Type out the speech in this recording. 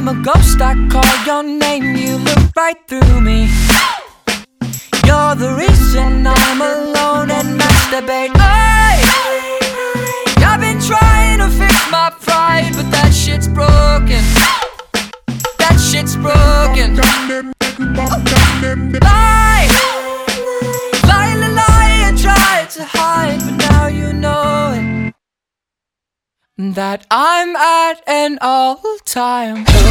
I'm a ghost, I call your name, you look right through me. You're the reason I'm alone and masturbate. I've been trying to fix my pride, but that shit's broken. That shit's broken. Lie, lie, lie, lie, I tried to hide, but now you know it, that I'm at an all-time